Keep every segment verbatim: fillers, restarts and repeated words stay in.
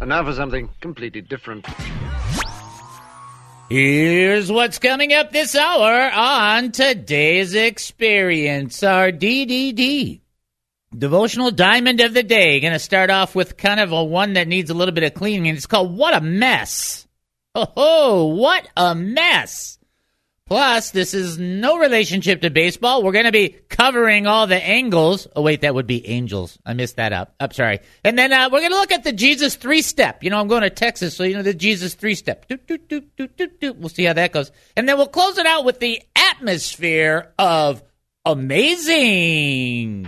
And now for something completely different. Here's what's coming up this hour on Today's Experience, our D D D, Devotional Diamond of the Day. Going to start off with kind of a one that needs a little bit of cleaning, and it's called What a Mess. Oh, ho, what a mess. Plus, this is no relationship to baseball. We're going to be covering all the angles. Oh, wait, that would be angels. I missed that up. I'm sorry. And then uh, we're going to look at the Jesus three-step. You know, I'm going to Texas, so you know the Jesus three-step. Doot, doot, doot, doot, doot, doot. We'll see how that goes. And then we'll close it out with the atmosphere of amazing.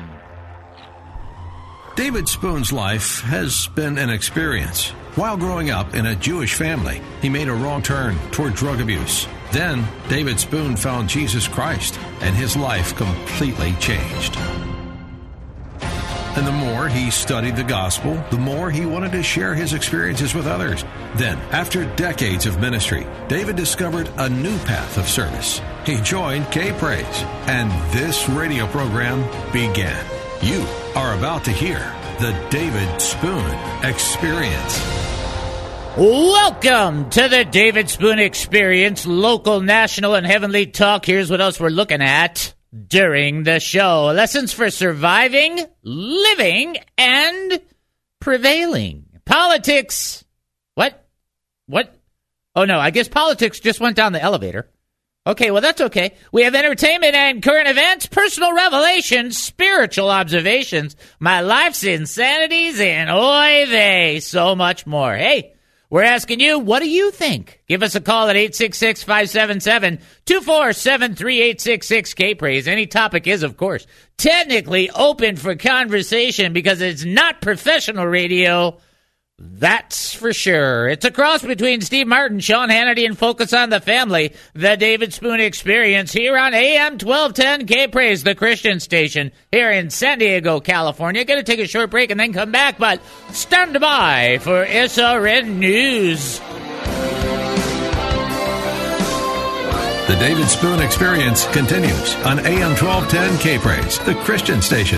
David Spoon's life has been an experience. While growing up in a Jewish family, he made a wrong turn toward drug abuse. Then, David Spoon found Jesus Christ, and his life completely changed. And the more he studied the gospel, the more he wanted to share his experiences with others. Then, after decades of ministry, David discovered a new path of service. He joined K-Praise, and this radio program began. You are about to hear the David Spoon Experience. Welcome to the David Spoon Experience, local, national, and heavenly talk. Here's what else we're looking at during the show. Lessons for surviving, living, and prevailing. Politics. What? What? Oh, no, I guess politics just went down the elevator. Okay, well, that's okay. We have entertainment and current events, personal revelations, spiritual observations, my life's insanities, and oy vey, so much more. Hey, we're asking you, what do you think? Give us a call at eight six six, five seven seven, two four seven three, eight six six, K-Praise. Any topic is, of course, technically open for conversation because it's not professional radio. That's for sure. It's a cross between Steve Martin, Sean Hannity, and Focus on the Family. The David Spoon Experience here on A M twelve ten K-Praise, the Christian station here in San Diego, California. Going to take a short break and then come back, but stand by for S R N News. The David Spoon Experience continues on A M twelve ten K-Praise, the Christian station.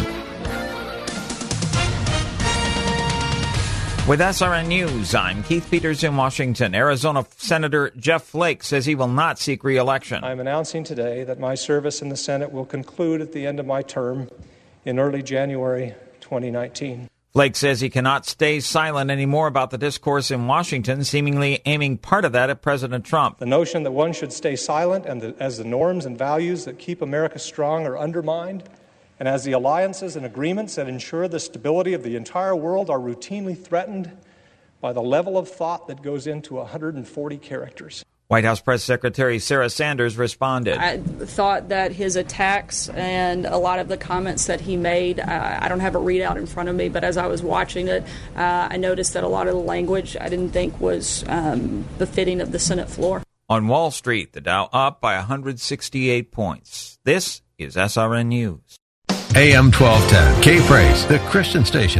With S R N News, I'm Keith Peters in Washington. Arizona Senator Jeff Flake says he will not seek re-election. I'm announcing today that my service in the Senate will conclude at the end of my term in early January twenty nineteen. Flake says he cannot stay silent anymore about the discourse in Washington, seemingly aiming part of that at President Trump. The notion that one should stay silent and the, as the norms and values that keep America strong are undermined, and as the alliances and agreements that ensure the stability of the entire world are routinely threatened by the level of thought that goes into one hundred forty characters. White House Press Secretary Sarah Sanders responded. I thought that his attacks and a lot of the comments that he made, uh, I don't have a readout in front of me, but as I was watching it, uh, I noticed that a lot of the language I didn't think was um, befitting of the Senate floor. On Wall Street, the Dow up by one hundred sixty-eight points. This is S R N News. A M twelve ten, K-Praise, the Christian station.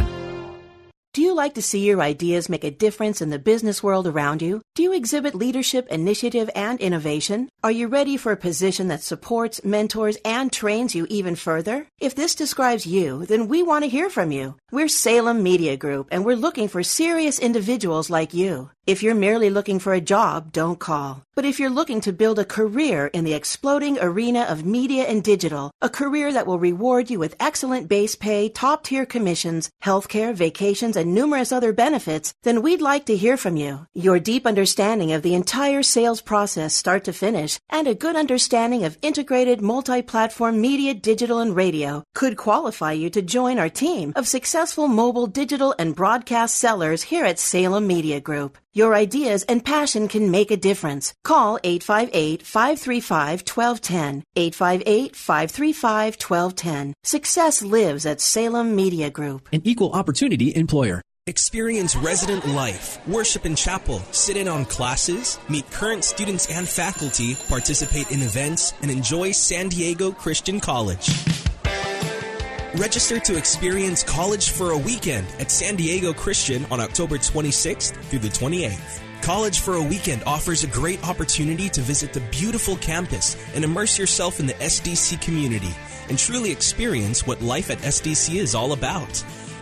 Do you like to see your ideas make a difference in the business world around you? Do you exhibit leadership, initiative, and innovation? Are you ready for a position that supports, mentors, and trains you even further? If this describes you, then we want to hear from you. We're Salem Media Group, and we're looking for serious individuals like you. If you're merely looking for a job, don't call. But if you're looking to build a career in the exploding arena of media and digital, a career that will reward you with excellent base pay, top-tier commissions, healthcare, vacations, and numerous other benefits, then we'd like to hear from you. Your deep understanding of the entire sales process start to finish and a good understanding of integrated multi-platform media, digital, and radio could qualify you to join our team of successful mobile, digital, and broadcast sellers here at Salem Media Group. Your ideas and passion can make a difference. Call eight five eight, five three five, one two one zero, eight five eight, five three five, one two one zero. Success lives at Salem Media Group. An equal opportunity employer. Experience resident life, worship in chapel, sit in on classes, meet current students and faculty, participate in events, and enjoy San Diego Christian College. Register to experience college for a weekend at San Diego Christian on October twenty-sixth through the twenty-eighth. College for a Weekend offers a great opportunity to visit the beautiful campus and immerse yourself in the S D C community and truly experience what life at S D C is all about.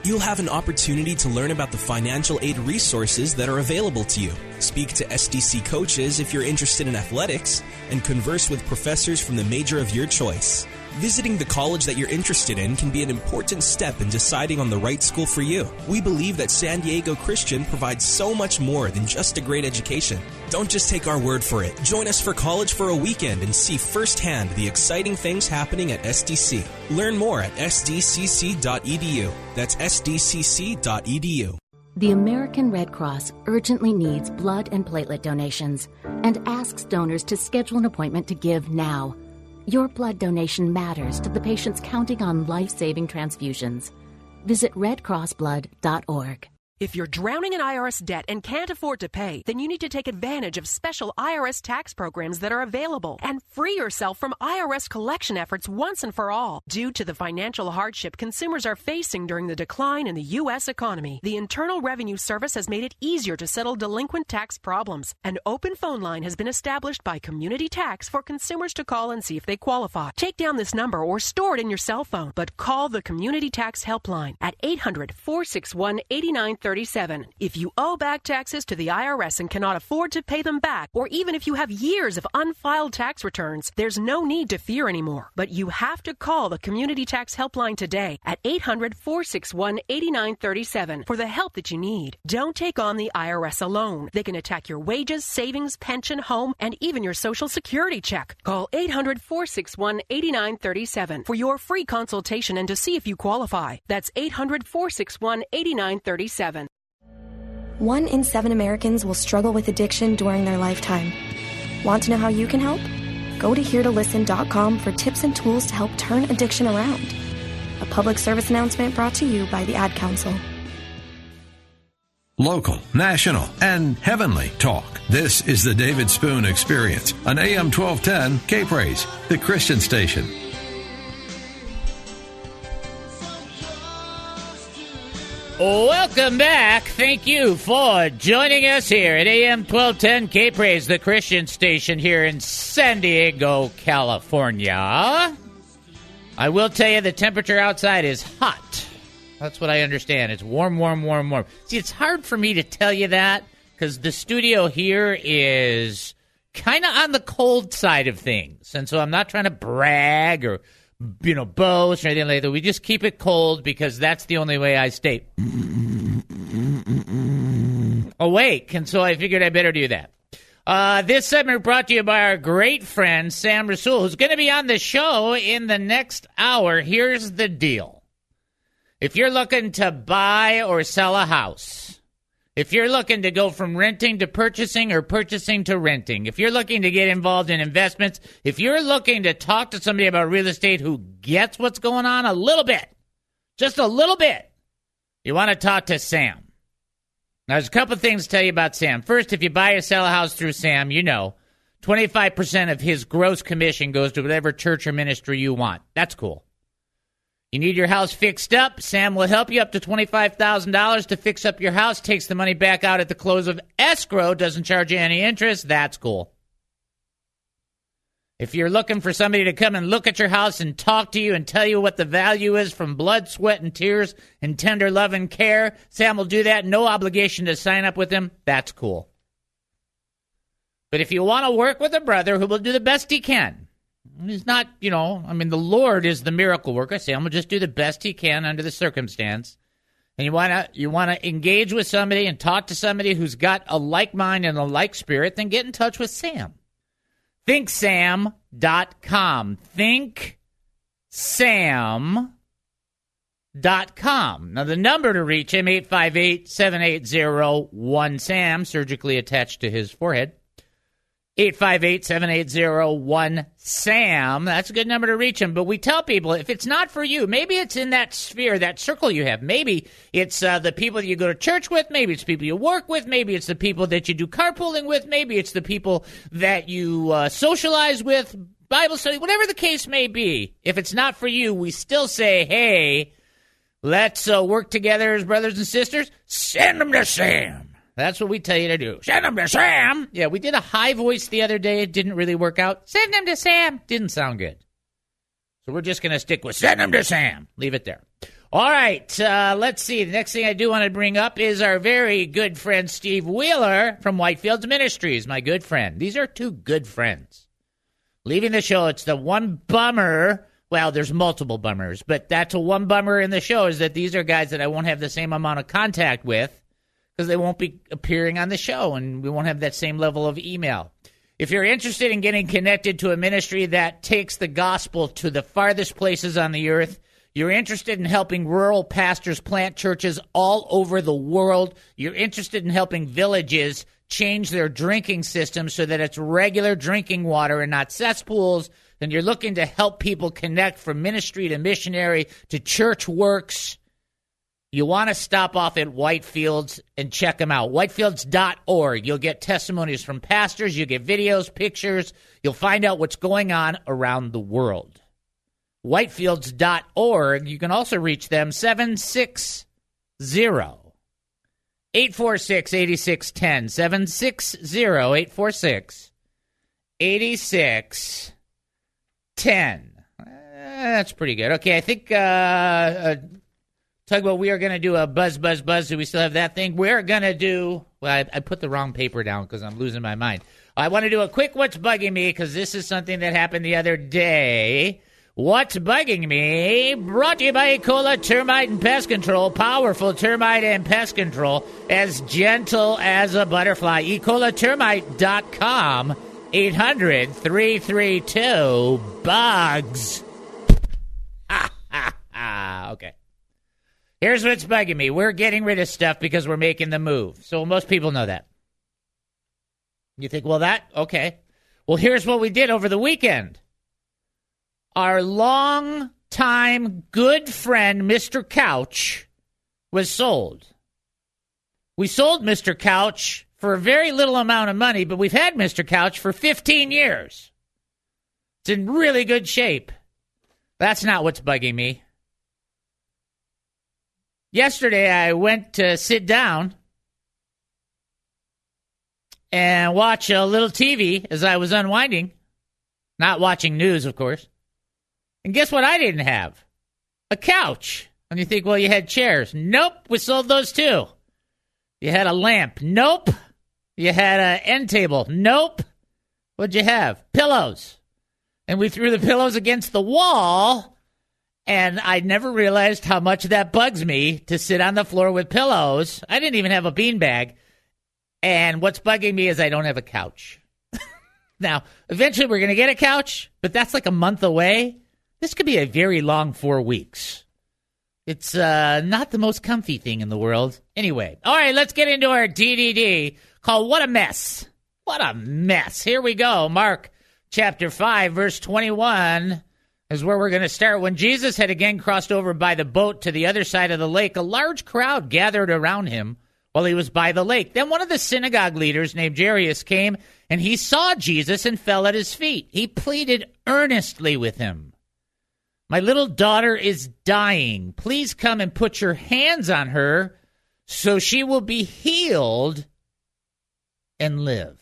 You'll have an opportunity to learn about the financial aid resources that are available to you, speak to S D C coaches if you're interested in athletics, and converse with professors from the major of your choice. Visiting the college that you're interested in can be an important step in deciding on the right school for you. We believe that San Diego Christian provides so much more than just a great education. Don't just take our word for it. Join us for college for a weekend and see firsthand the exciting things happening at S D C. Learn more at s d c c dot e d u. That's s d c c dot e d u. The American Red Cross urgently needs blood and platelet donations and asks donors to schedule an appointment to give now. Your blood donation matters to the patients counting on life-saving transfusions. Visit red cross blood dot org. If you're drowning in I R S debt and can't afford to pay, then you need to take advantage of special I R S tax programs that are available and free yourself from I R S collection efforts once and for all. Due to the financial hardship consumers are facing during the decline in the U S economy, the Internal Revenue Service has made it easier to settle delinquent tax problems. An open phone line has been established by Community Tax for consumers to call and see if they qualify. Take down this number or store it in your cell phone, but call the Community Tax Helpline at eight hundred, four six one, eight nine three seven. If you owe back taxes to the I R S and cannot afford to pay them back, or even if you have years of unfiled tax returns, there's no need to fear anymore. But you have to call the Community Tax Helpline today at eight hundred, four six one, eight nine three seven for the help that you need. Don't take on the I R S alone. They can attack your wages, savings, pension, home, and even your Social Security check. Call eight hundred, four six one, eight nine three seven for your free consultation and to see if you qualify. That's eight hundred, four six one, eight nine three seven. One in seven Americans will struggle with addiction during their lifetime. Want to know how you can help? Go to here to listen dot com for tips and tools to help turn addiction around. A public service announcement brought to you by the Ad Council. Local, national, and heavenly talk. This is the David Spoon Experience on A M twelve ten K-Praise, the Christian station. Welcome back. Thank you for joining us here at A M twelve ten K-Praise, the Christian station here in San Diego, California. I will tell you the temperature outside is hot. That's what I understand. It's warm, warm, warm, warm. See, it's hard for me to tell you that because the studio here is kind of on the cold side of things. And so I'm not trying to brag or, you know, boast or anything like that. We just keep it cold because that's the only way I stay awake. And so I figured I better do that. Uh, this segment brought to you by our great friend, Sam Rasool, who's going to be on the show in the next hour. Here's the deal. If you're looking to buy or sell a house, if you're looking to go from renting to purchasing or purchasing to renting, if you're looking to get involved in investments, if you're looking to talk to somebody about real estate who gets what's going on a little bit, just a little bit, you want to talk to Sam. Now, there's a couple of things to tell you about Sam. First, if you buy or sell a house through Sam, you know twenty-five percent of his gross commission goes to whatever church or ministry you want. That's cool. You need your house fixed up, Sam will help you up to twenty-five thousand dollars to fix up your house, takes the money back out at the close of escrow, doesn't charge you any interest. That's cool. If you're looking for somebody to come and look at your house and talk to you and tell you what the value is from blood, sweat, and tears and tender love and care, Sam will do that. No obligation to sign up with him. That's cool. But if you want to work with a brother who will do the best he can, he's not, you know, I mean, the Lord is the miracle worker. Sam will just do the best he can under the circumstance. And you want to you want to engage with somebody and talk to somebody who's got a like mind and a like spirit, then get in touch with Sam. think sam dot com. think sam dot com. Now, the number to reach him, eight five eight, seven eight zero, one SAM, surgically attached to his forehead. eight five eight, seven eight zero, one SAM. That's a good number to reach him. But we tell people, if it's not for you, maybe it's in that sphere, that circle you have. Maybe it's uh, the people that you go to church with. Maybe it's people you work with. Maybe it's the people that you do carpooling with. Maybe it's the people that you uh, socialize with, Bible study, whatever the case may be. If it's not for you, we still say, hey, let's uh, work together as brothers and sisters. Send them to Sam. That's what we tell you to do. Send them to Sam. Yeah, we did a high voice the other day. It didn't really work out. Send them to Sam. Didn't sound good. So we're just going to stick with send them to Sam. Leave it there. All right, uh, let's see. The next thing I do want to bring up is our very good friend Steve Wheeler from Whitefields Ministries, my good friend. These are two good friends. Leaving the show, it's the one bummer. Well, there's multiple bummers, but that's a one bummer in the show is that these are guys that I won't have the same amount of contact with because they won't be appearing on the show, and we won't have that same level of email. If you're interested in getting connected to a ministry that takes the gospel to the farthest places on the earth, you're interested in helping rural pastors plant churches all over the world, you're interested in helping villages change their drinking system so that it's regular drinking water and not cesspools, then you're looking to help people connect from ministry to missionary to church works, you want to stop off at Whitefields and check them out. Whitefields dot org. You'll get testimonies from pastors. You'll get videos, pictures. You'll find out what's going on around the world. Whitefields dot org. You can also reach them seven six zero, eight four six, eight six one zero. seven six zero, eight four six, eight six one zero. Uh, that's pretty good. Okay, I think... Uh, uh, Tugboat, we are going to do a buzz, buzz, buzz. Do we still have that thing? We're going to do, well, I, I put the wrong paper down because I'm losing my mind. I want to do a quick What's Bugging Me because this is something that happened the other day. What's Bugging Me? Brought to you by Ecola Termite and Pest Control. Powerful termite and pest control. As gentle as a butterfly. Ecola Termite dot com. eight hundred, three three two, bugs. Ha, ha, ha. Okay. Here's what's bugging me. We're getting rid of stuff because we're making the move. So most people know that. You think, well, that, okay. Well, here's what we did over the weekend. Our long-time good friend, Mister Couch, was sold. We sold Mister Couch for a very little amount of money, but we've had Mister Couch for fifteen years. It's in really good shape. That's not what's bugging me. Yesterday, I went to sit down and watch a little T V as I was unwinding. Not watching news, of course. And guess what I didn't have? A couch. And you think, well, you had chairs. Nope, we sold those too. You had a lamp. Nope. You had an end table. Nope. What'd you have? Pillows. And we threw the pillows against the wall. And I never realized how much that bugs me to sit on the floor with pillows. I didn't even have a beanbag. And what's bugging me is I don't have a couch. Now, eventually we're going to get a couch, but that's like a month away. This could be a very long four weeks. It's uh, not the most comfy thing in the world. Anyway, all right, let's get into our D D D called What a Mess. What a Mess. Here we go. Mark chapter five, verse twenty-one. Is where we're going to start. When Jesus had again crossed over by the boat to the other side of the lake, a large crowd gathered around him while he was by the lake. Then one of the synagogue leaders named Jairus came, and he saw Jesus and fell at his feet. He pleaded earnestly with him. My little daughter is dying. Please come and put your hands on her so she will be healed and live.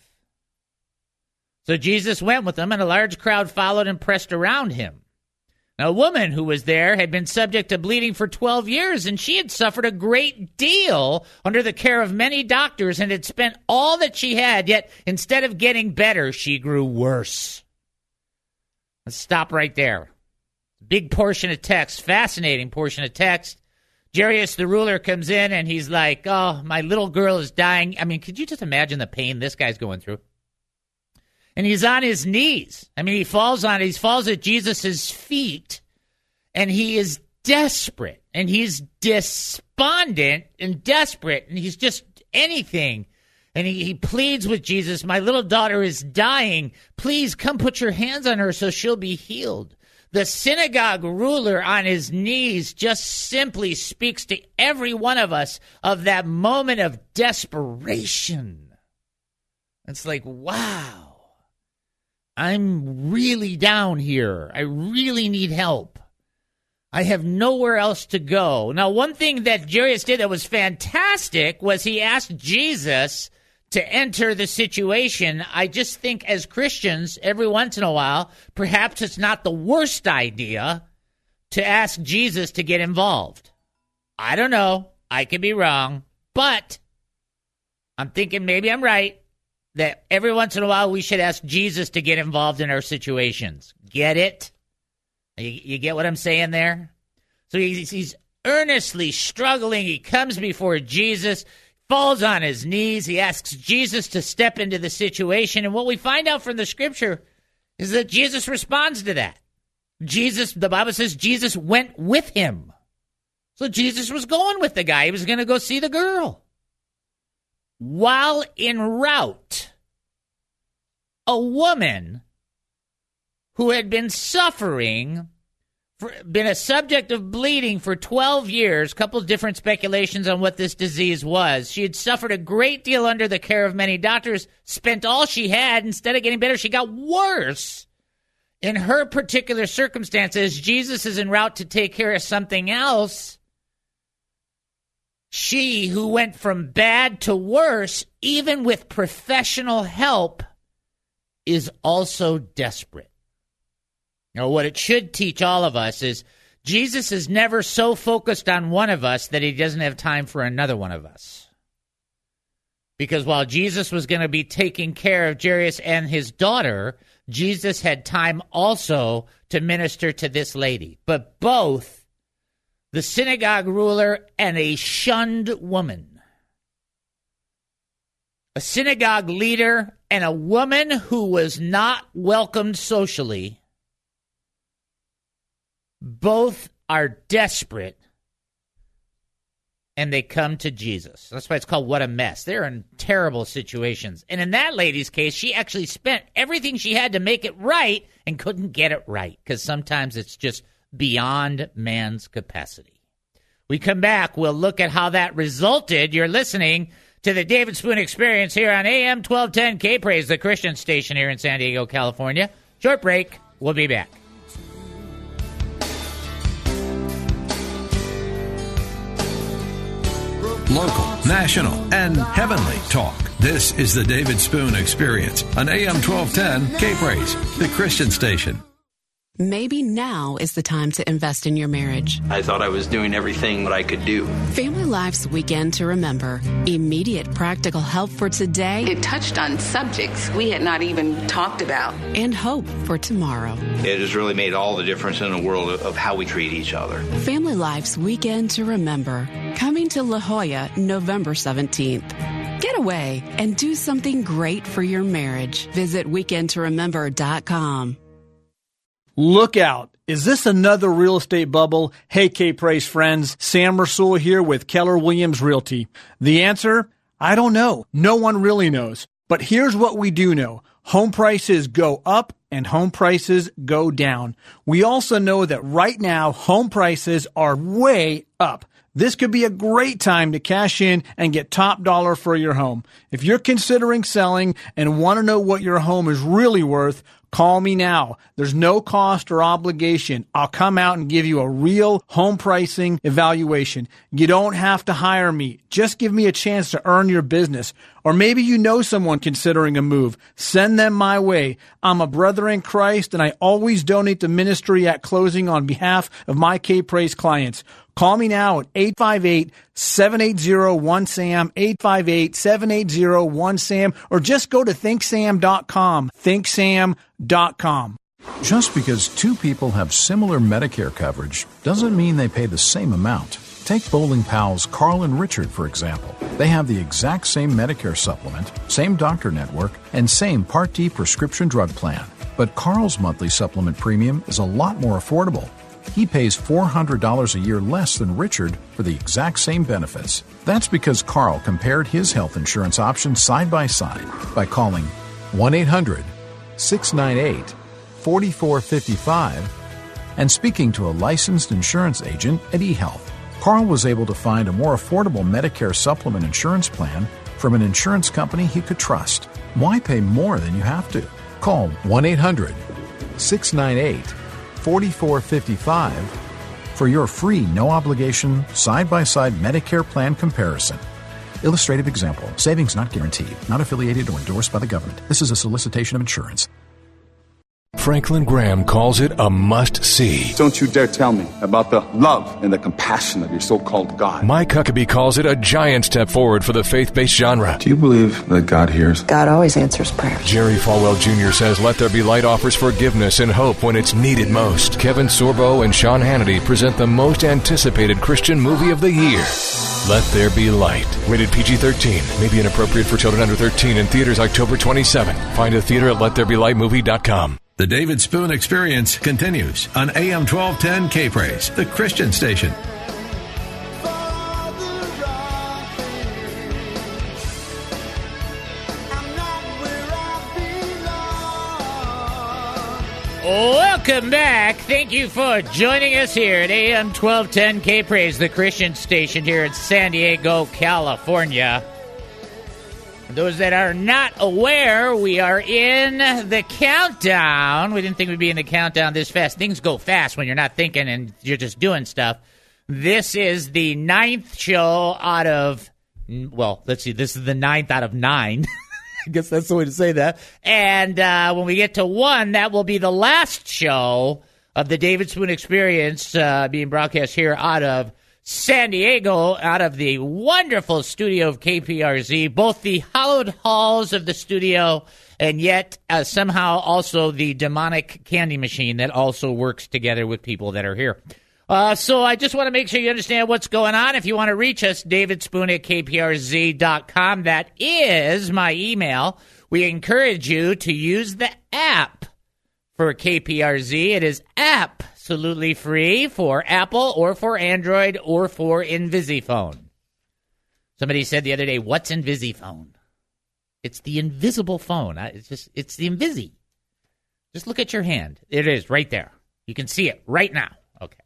So Jesus went with them, and a large crowd followed and pressed around him. Now, a woman who was there had been subject to bleeding for twelve years, and she had suffered a great deal under the care of many doctors and had spent all that she had, yet instead of getting better, she grew worse. Let's stop right there. Big portion of text, fascinating portion of text. Jairus, the ruler, comes in, and he's like, oh, my little girl is dying. I mean, could you just imagine the pain this guy's going through? And he's on his knees. I mean, he falls on, he falls at Jesus' feet, and he is desperate, and he's despondent and desperate, and he's just anything. And he, he pleads with Jesus, my little daughter is dying. Please come put your hands on her so she'll be healed. The synagogue ruler on his knees just simply speaks to every one of us of that moment of desperation. It's like, wow. I'm really down here. I really need help. I have nowhere else to go. Now, one thing that Jairus did that was fantastic was he asked Jesus to enter the situation. I just think as Christians, every once in a while, perhaps it's not the worst idea to ask Jesus to get involved. I don't know. I could be wrong. But I'm thinking maybe I'm right, that every once in a while we should ask Jesus to get involved in our situations. Get it? You, you get what I'm saying there? So he's, he's earnestly struggling. He comes before Jesus, falls on his knees. He asks Jesus to step into the situation. And what we find out from the scripture is that Jesus responds to that. Jesus, the Bible says Jesus went with him. So Jesus was going with the guy. He was going to go see the girl. While en route, a woman who had been suffering, for, been a subject of bleeding for twelve years, a couple of different speculations on what this disease was. She had suffered a great deal under the care of many doctors, spent all she had. Instead of getting better, she got worse. In her particular circumstances, Jesus is en route to take care of something else. She, who went from bad to worse, even with professional help, is also desperate. Now, what it should teach all of us is Jesus is never so focused on one of us that he doesn't have time for another one of us. Because while Jesus was going to be taking care of Jairus and his daughter, Jesus had time also to minister to this lady. But both the synagogue ruler and a shunned woman, a synagogue leader and a woman who was not welcomed socially, both are desperate, and they come to Jesus. That's why it's called What a Mess. They're in terrible situations. And in that lady's case, she actually spent everything she had to make it right and couldn't get it right, because sometimes it's just beyond man's capacity. We come back, we'll look at how that resulted. You're listening to the David Spoon Experience here on A M twelve ten K-Praise, the Christian station here in San Diego, California. Short break. We'll be back. Local, national, and heavenly talk. This is the David Spoon Experience on A M twelve ten K-Praise, the Christian station. Maybe now is the time to invest in your marriage. I thought I was doing everything that I could do. Family Life's Weekend to Remember. Immediate practical help for today. It touched on subjects we had not even talked about. And hope for tomorrow. It has really made all the difference in the world of how we treat each other. Family Life's Weekend to Remember. Coming to La Jolla, November seventeenth. Get away and do something great for your marriage. Visit weekend to remember dot com. Look out. Is this another real estate bubble? Hey, K-Praise friends, Sam Rasul here with Keller Williams Realty. The answer? I don't know. No one really knows. But here's what we do know. Home prices go up and home prices go down. We also know that right now, home prices are way up. This could be a great time to cash in and get top dollar for your home. If you're considering selling and want to know what your home is really worth, call me now. There's no cost or obligation. I'll come out and give you a real home pricing evaluation. You don't have to hire me. Just give me a chance to earn your business. Or maybe you know someone considering a move. Send them my way. I'm a brother in Christ, and I always donate to ministry at closing on behalf of my K-Praise clients. Call me now at eight five eight, seven eight zero, one S A M, eight five eight, seven eight zero, one S A M, or just go to think sam dot com, think sam dot com. Just because two people have similar Medicare coverage doesn't mean they pay the same amount. Take bowling pals Carl and Richard, for example. They have the exact same Medicare supplement, same doctor network, and same Part D prescription drug plan. But Carl's monthly supplement premium is a lot more affordable. He pays four hundred dollars a year less than Richard for the exact same benefits. That's because Carl compared his health insurance options side by side by calling one eight hundred, six nine eight, four four five five and speaking to a licensed insurance agent at eHealth. Carl was able to find a more affordable Medicare supplement insurance plan from an insurance company he could trust. Why pay more than you have to? Call one eight hundred, six nine eight, four four five five for your free, no-obligation, side-by-side Medicare plan comparison. Illustrative example. Savings not guaranteed. Not affiliated or endorsed by the government. This is a solicitation of insurance. Franklin Graham calls it a must-see. Don't you dare tell me about the love and the compassion of your so-called God. Mike Huckabee calls it a giant step forward for the faith-based genre. Do you believe that God hears? God always answers prayers. Jerry Falwell Junior says Let There Be Light offers forgiveness and hope when it's needed most. Kevin Sorbo and Sean Hannity present the most anticipated Christian movie of the year, Let There Be Light. Rated P G thirteen. May be inappropriate for children under thirteen in theaters October twenty-seventh. Find a theater at let there be light movie dot com. The David Spoon Experience continues on A M twelve ten K-Praise, the Christian station. Welcome back. Thank you for joining us here at A M twelve ten K-Praise, the Christian station here in San Diego, California. For those that are not aware, we are in the countdown. We didn't think we'd be in the countdown this fast. Things go fast when you're not thinking and you're just doing stuff. This is the ninth show out of, well, let's see, this is the ninth out of nine. I guess that's the way to say that. And uh, when we get to one, that will be the last show of the David Spoon Experience uh, being broadcast here out of San Diego, out of the wonderful studio of K P R Z, both the hallowed halls of the studio and yet uh, somehow also the demonic candy machine that also works together with people that are here. Uh, so I just want to make sure you understand what's going on. If you want to reach us, David Spoon at K P R Z dot com. That is my email. We encourage you to use the app for K P R Z. It is absolutely free for Apple or for Android or for Invisiphone. Somebody said the other day, what's Invisiphone? It's the invisible phone. It's just, it's the Invisi. Just look at your hand. It is right there. You can see it right now. Okay.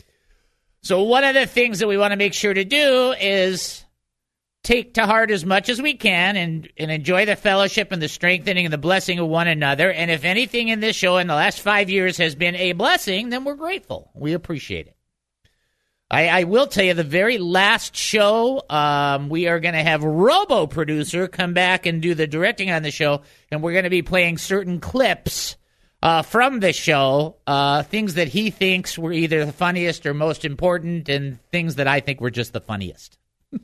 So one of the things that we want to make sure to do is take to heart as much as we can and, and enjoy the fellowship and the strengthening and the blessing of one another. And if anything in this show in the last five years has been a blessing, then we're grateful. We appreciate it. I, I will tell you, the very last show, um, we are going to have Robo Producer come back and do the directing on the show, and we're going to be playing certain clips uh, from the show, uh, things that he thinks were either the funniest or most important, and things that I think were just the funniest.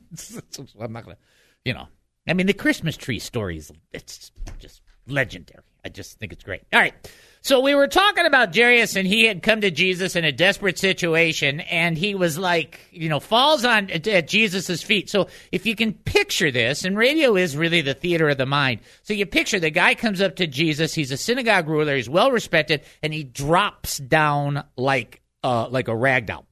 I'm not going to, you know, I mean, the Christmas tree stories, it's just legendary. I just think it's great. All right. So we were talking about Jairus, and he had come to Jesus in a desperate situation, and he was like, you know, falls on at Jesus' feet. So if you can picture this, and radio is really the theater of the mind. So you picture the guy comes up to Jesus. He's a synagogue ruler. He's well respected, and he drops down like uh, like a rag doll.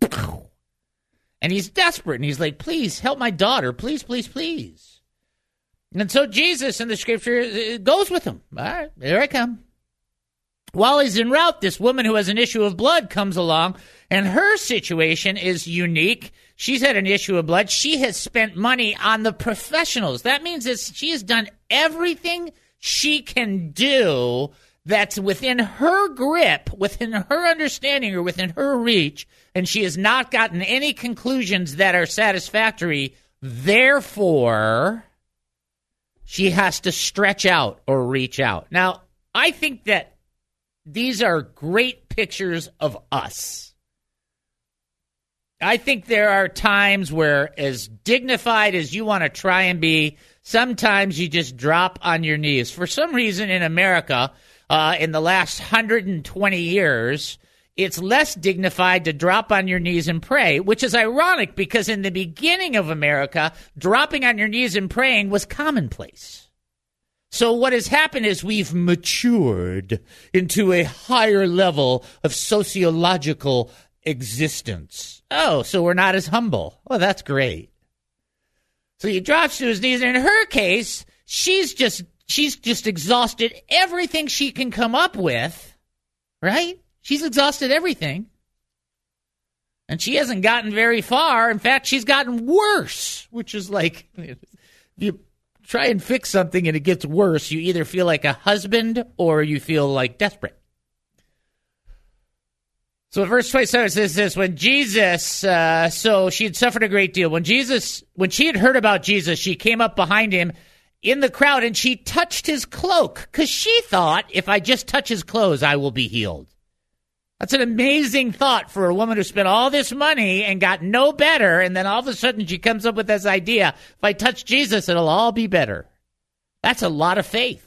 And he's desperate, and he's like, please help my daughter. Please, please, please. And so Jesus in the scripture goes with him. All right, here I come. While he's en route, this woman who has an issue of blood comes along, and her situation is unique. She's had an issue of blood. She has spent money on the professionals. That means that she has done everything she can do that's within her grip, within her understanding, or within her reach, and she has not gotten any conclusions that are satisfactory. Therefore, she has to stretch out or reach out. Now, I think that these are great pictures of us. I think there are times where, as dignified as you want to try and be, sometimes you just drop on your knees. For some reason in America, uh, in the last one hundred twenty years, it's less dignified to drop on your knees and pray, which is ironic because in the beginning of America, dropping on your knees and praying was commonplace. So what has happened is we've matured into a higher level of sociological existence. Oh, so we're not as humble. Oh, that's great. So he drops to his knees, and in her case, she's just she's just exhausted everything she can come up with, right? She's exhausted everything. And she hasn't gotten very far. In fact, she's gotten worse, which is like, you try and fix something and it gets worse, you either feel like a husband or you feel like desperate. So verse twenty-seven says this, when Jesus, uh, so she had suffered a great deal. When Jesus, when she had heard about Jesus, she came up behind him in the crowd, and she touched his cloak because she thought, if I just touch his clothes, I will be healed. That's an amazing thought for a woman who spent all this money and got no better, and then all of a sudden she comes up with this idea, if I touch Jesus, it'll all be better. That's a lot of faith.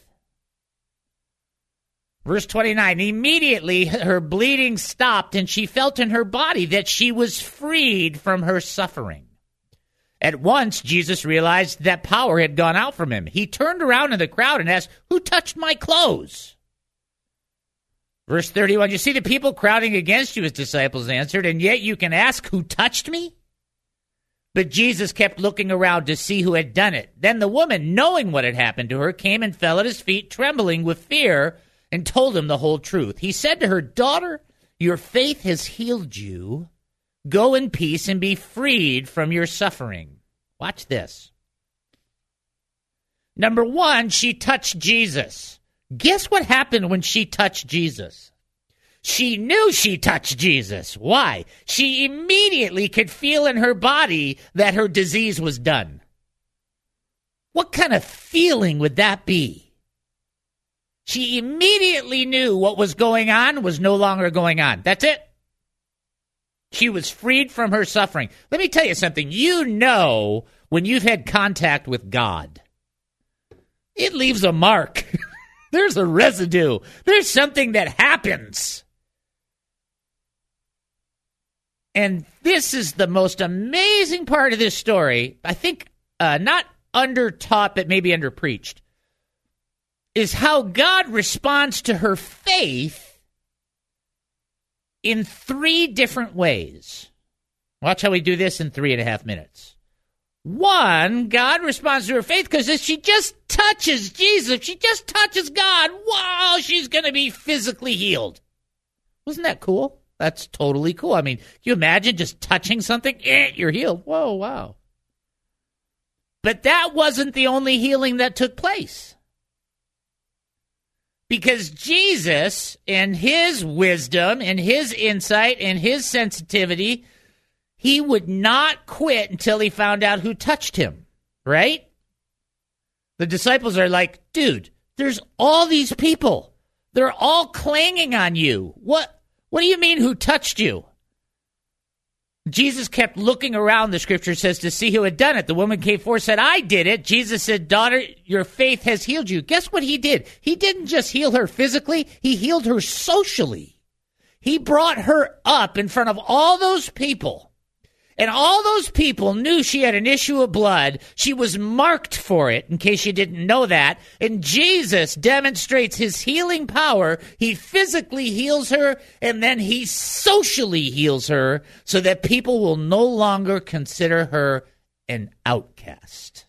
Verse twenty-nine, immediately her bleeding stopped, and she felt in her body that she was freed from her suffering. At once, Jesus realized that power had gone out from him. He turned around in the crowd and asked, who touched my clothes? Verse thirty-one, you see the people crowding against you, his disciples answered, and yet you can ask, who touched me? But Jesus kept looking around to see who had done it. Then the woman, knowing what had happened to her, came and fell at his feet, trembling with fear, and told him the whole truth. He said to her, daughter, your faith has healed you. Go in peace and be freed from your suffering. Watch this. Number one, she touched Jesus. Guess what happened when she touched Jesus? She knew she touched Jesus. Why? She immediately could feel in her body that her disease was done. What kind of feeling would that be? She immediately knew what was going on was no longer going on. That's it. She was freed from her suffering. Let me tell you something. You know when you've had contact with God. It leaves a mark. There's a residue. There's something that happens. And this is the most amazing part of this story. I think uh, not under-taught, but maybe under-preached, is how God responds to her faith in three different ways. Watch how we do this in three and a half minutes. One, God responds to her faith because if she just touches Jesus, if she just touches God, wow, she's going to be physically healed. Wasn't that cool? That's totally cool. I mean, can you imagine just touching something? Eh, you're healed. Whoa, wow. But that wasn't the only healing that took place. Because Jesus, in his wisdom, and his insight, and his sensitivity, he would not quit until he found out who touched him, right? The disciples are like, dude, there's all these people. They're all clanging on you. What, what do you mean who touched you? Jesus kept looking around, the scripture says, to see who had done it. The woman came forward, said, I did it. Jesus said, daughter, your faith has healed you. Guess what he did? He didn't just heal her physically. He healed her socially. He brought her up in front of all those people. And all those people knew she had an issue of blood. She was marked for it, in case you didn't know that. And Jesus demonstrates his healing power. He physically heals her, and then he socially heals her so that people will no longer consider her an outcast.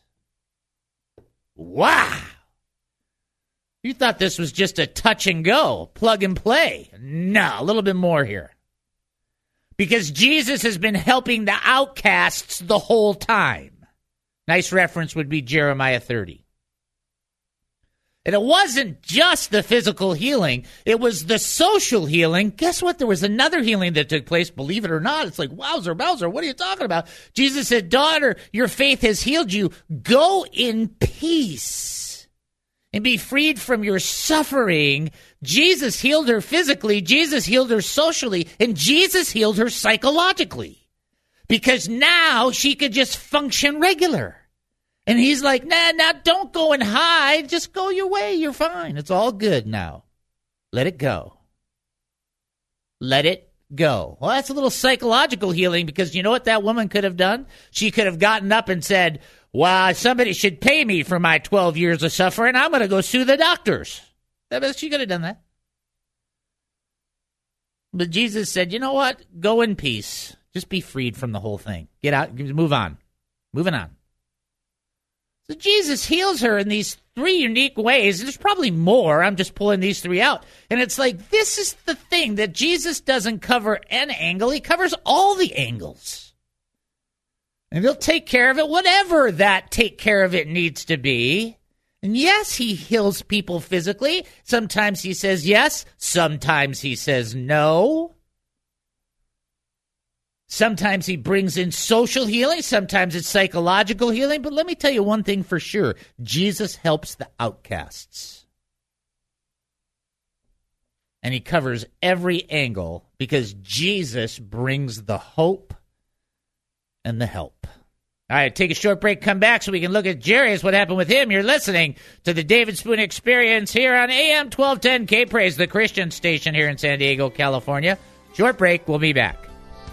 Wow! You thought this was just a touch and go, plug and play. No, a little bit more here. Because Jesus has been helping the outcasts the whole time. Nice reference would be Jeremiah thirty. And it wasn't just the physical healing. It was the social healing. Guess what? There was another healing that took place, believe it or not. It's like, wowzer, bowser, what are you talking about? Jesus said, daughter, your faith has healed you. Go in peace and be freed from your suffering. Jesus healed her physically, Jesus healed her socially, and Jesus healed her psychologically. Because now she could just function regular. And he's like, nah, nah, don't go and hide. Just go your way. You're fine. It's all good now. Let it go. Let it go. Well, that's a little psychological healing because you know what that woman could have done? She could have gotten up and said, well, somebody should pay me for my twelve years of suffering. I'm going to go sue the doctors. She could have done that. But Jesus said, you know what? Go in peace. Just be freed from the whole thing. Get out. Move on. Moving on. So Jesus heals her in these three unique ways. There's probably more. I'm just pulling these three out. And it's like, this is the thing that Jesus doesn't cover an angle. He covers all the angles. And he'll take care of it, whatever that take care of it needs to be. And yes, he heals people physically. Sometimes he says yes. Sometimes he says no. Sometimes he brings in social healing. Sometimes it's psychological healing. But let me tell you one thing for sure. Jesus helps the outcasts. And he covers every angle because Jesus brings the hope and the help. All right, take a short break, come back so we can look at Jarius, what happened with him. You're listening to the David Spoon Experience here on A M twelve ten K-Praise, the Christian station here in San Diego, California. Short break, we'll be back.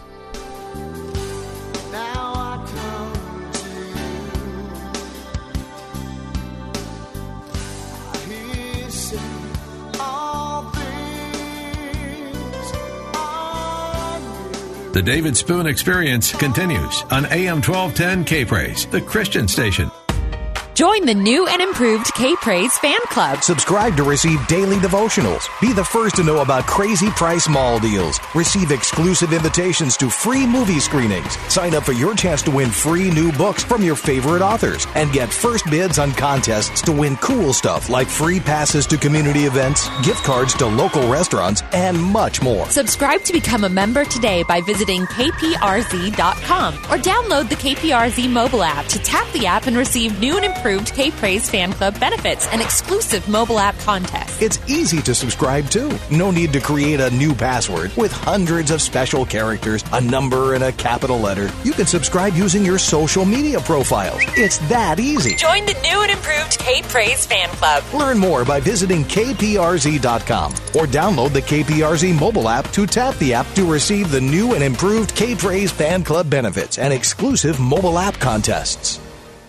The David Spoon Experience continues on A M twelve ten K-Praise, the Christian station. Join the new and improved K-Praise fan club. Subscribe to receive daily devotionals. Be the first to know about crazy price mall deals. Receive exclusive invitations to free movie screenings. Sign up for your chance to win free new books from your favorite authors. And get first bids on contests to win cool stuff like free passes to community events, gift cards to local restaurants, and much more. Subscribe to become a member today by visiting K P R Z dot com or download the K P R Z mobile app to tap the app and receive new and improved K-Praise Fan Club benefits and exclusive mobile app contests. It's easy to subscribe too. No need to create a new password with hundreds of special characters, a number, and a capital letter. You can subscribe using your social media profiles. It's that easy. Join the new and improved K-Praise Fan Club. Learn more by visiting K P R Z dot com or download the K P R Z mobile app to tap the app to receive the new and improved K-Praise Fan Club benefits and exclusive mobile app contests.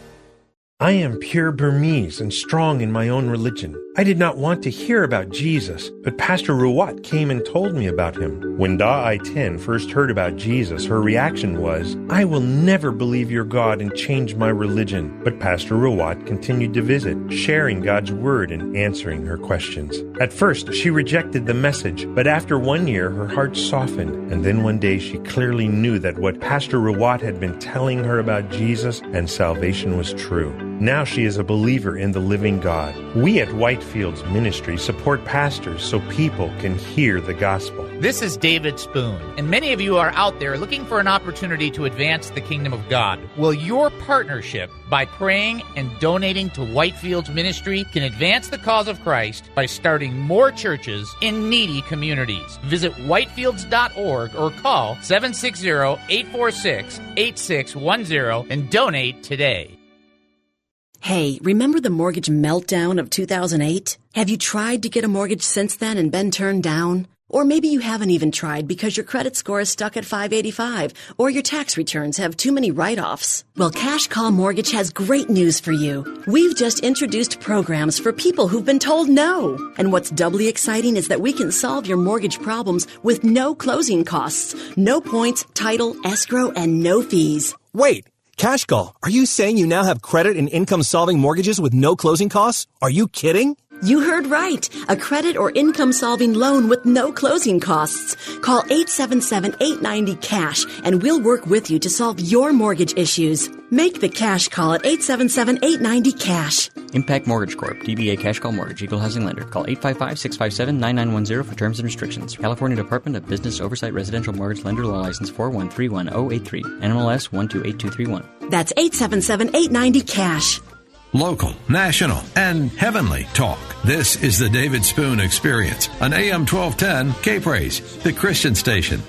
I am pure Burmese and strong in my own religion. I did not want to hear about Jesus, but Pastor Ruwat came and told me about him. When Da I ten first heard about Jesus, her reaction was, I will never believe your God and change my religion. But Pastor Ruwat continued to visit, sharing God's word and answering her questions. At first, she rejected the message, but after one year, her heart softened. And then one day, she clearly knew that what Pastor Ruwat had been telling her about Jesus and salvation was true. Now she is a believer in the living God. We at Whitefields Ministry support pastors so people can hear the gospel. This is David Spoon, and many of you are out there looking for an opportunity to advance the kingdom of God. Well, your partnership by praying and donating to Whitefields Ministry can advance the cause of Christ by starting more churches in needy communities. Visit whitefields dot org or call seven six zero, eight four six, eight six one zero and donate today. Hey, remember the mortgage meltdown of two thousand eight? Have you tried to get a mortgage since then and been turned down? Or maybe you haven't even tried because your credit score is stuck at five eighty-five or your tax returns have too many write-offs. Well, Cash Call Mortgage has great news for you. We've just introduced programs for people who've been told no. And what's doubly exciting is that we can solve your mortgage problems with no closing costs, no points, title, escrow, and no fees. Wait. Cash Call, are you saying you now have credit and income-solving mortgages with no closing costs? Are you kidding? You heard right. A credit or income-solving loan with no closing costs. Call eight seven seven, eight nine zero, CASH and we'll work with you to solve your mortgage issues. Make the cash call at eight seven seven, eight nine zero, CASH. Impact Mortgage Corp. D B A Cash Call Mortgage. Equal Housing Lender. Call eight five five, six five seven, nine nine one zero for terms and restrictions. California Department of Business Oversight Residential Mortgage Lender Law License four one three one zero eight three. N M L S one two eight two three one. That's eight seven seven, eight nine zero, CASH. Local, national, and heavenly talk. This is the David Spoon Experience on A M twelve ten K-Praise, the Christian station.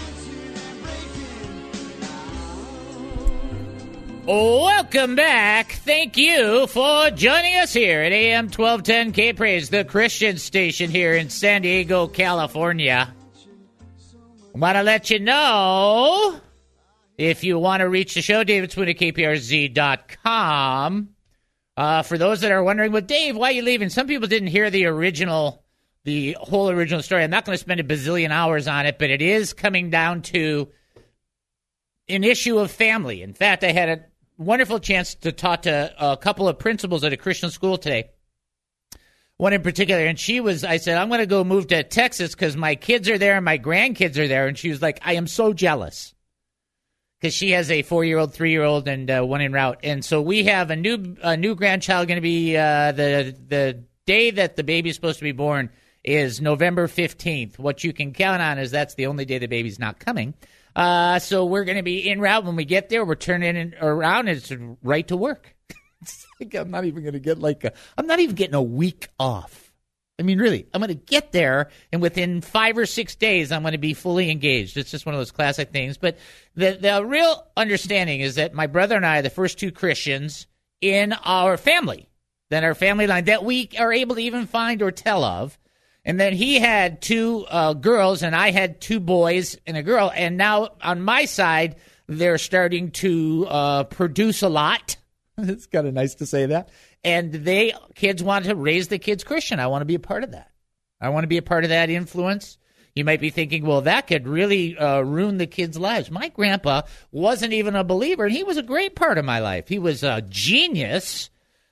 Welcome back. Thank you for joining us here at A M twelve ten K-Praise, the Christian station here in San Diego, California. I want to let you know, if you want to reach the show, David Spoon at K P R Z dot com. Uh, for those that are wondering, well, Dave, why are you leaving? Some people didn't hear the original, the whole original story. I'm not going to spend a bazillion hours on it, but it is coming down to an issue of family. In fact, I had a wonderful chance to talk to a couple of principals at a Christian school today. One in particular, and she was, I said, I'm going to go move to Texas because my kids are there and my grandkids are there. And she was like, I am so jealous. Because she has a four-year-old, three-year-old, and uh, one en route. And so we have a new a new grandchild going to be, uh, the the day that the baby is supposed to be born is November fifteenth. What you can count on is that's the only day the baby's not coming. Uh, so we're going to be en route. When we get there, we're turning in, around, and it's right to work. It's like I'm not even going to get like a, I'm not even getting a week off. I mean, really, I'm going to get there, and within five or six days, I'm going to be fully engaged. It's just one of those classic things. But the, the real understanding is that my brother and I are the first two Christians in our family, then our family line, that we are able to even find or tell of. And then he had two uh, girls, and I had two boys and a girl. And now on my side, they're starting to uh, produce a lot. It's kind of nice to say that. And they kids want to raise the kids Christian. I want to be a part of that. I want to be a part of that influence. You might be thinking, well, that could really uh, ruin the kids' lives. My grandpa wasn't even a believer, and he was a great part of my life. He was a genius,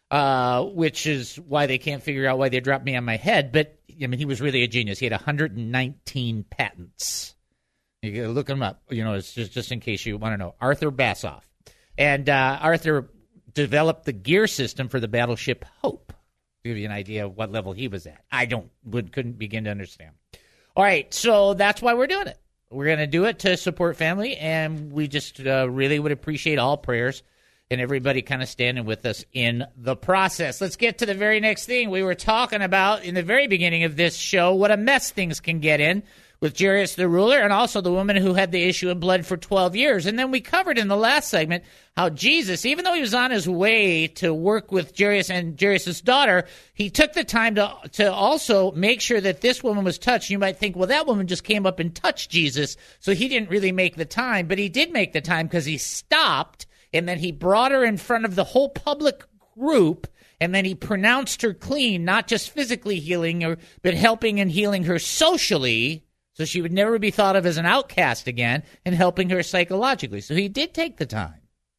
uh, which is why they can't figure out why they dropped me on my head. But I mean, he was really a genius. He had one hundred nineteen patents. You gotta look him up. You know, it's just just in case you want to know. Arthur Bassoff, and uh, Arthur developed the gear system for the battleship Hope. To give you an idea of what level he was at, I don't would couldn't begin to understand. All right, so that's why we're doing it. We're going to do it to support family, and we just uh, really would appreciate all prayers and everybody kind of standing with us in the process. Let's get to the very next thing. We were talking about in the very beginning of this show what a mess things can get in with Jairus the ruler and also the woman who had the issue of blood for twelve years. And then we covered in the last segment how Jesus, even though he was on his way to work with Jairus and Jairus' daughter, he took the time to to also make sure that this woman was touched. You might think, well, that woman just came up and touched Jesus, so he didn't really make the time. But he did make the time because he stopped, and then he brought her in front of the whole public group, and then he pronounced her clean, not just physically healing her, but helping and healing her socially, so she would never be thought of as an outcast again, and helping her psychologically. So he did take the time.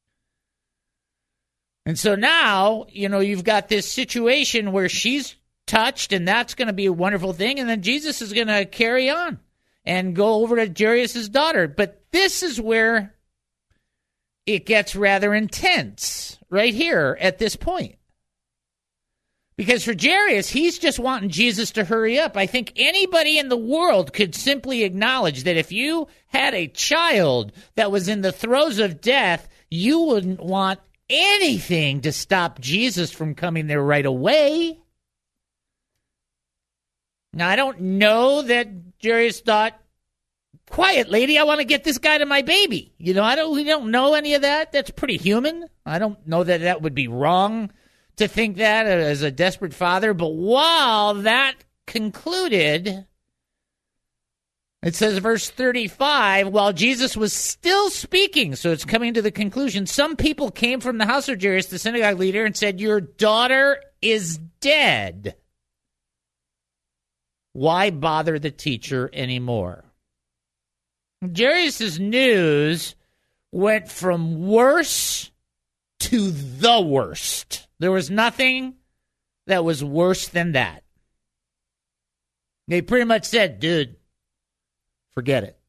And so now, you know, you've got this situation where she's touched, and that's going to be a wonderful thing, and then Jesus is going to carry on and go over to Jairus' daughter. But this is where it gets rather intense right here at this point. Because for Jairus, he's just wanting Jesus to hurry up. I think anybody in the world could simply acknowledge that if you had a child that was in the throes of death, you wouldn't want anything to stop Jesus from coming there right away. Now, I don't know that Jairus thought, quiet, lady, I want to get this guy to my baby. You know, I don't. We don't know any of that. That's pretty human. I don't know that that would be wrong to think that as a desperate father. But while that concluded, it says, verse thirty-five, while Jesus was still speaking, so it's coming to the conclusion, some people came from the house of Jairus, the synagogue leader, and said, your daughter is dead. Why bother the teacher anymore? Jairus' news went from worse to the worst. There was nothing that was worse than that. They pretty much said, dude, forget it.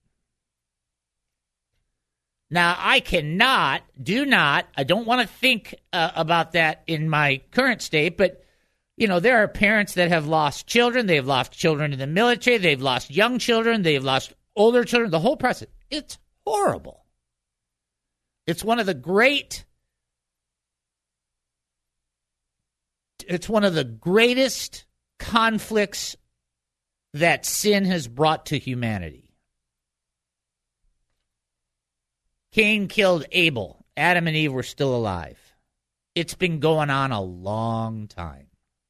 Now, I cannot, do not, I don't want to think uh, about that in my current state, but, you know, there are parents that have lost children. They've lost children in the military. They've lost young children. They've lost older children, the whole process. It's horrible. It's one of the great, it's one of the greatest conflicts that sin has brought to humanity. Cain killed Abel. Adam and Eve were still alive. It's been going on a long time.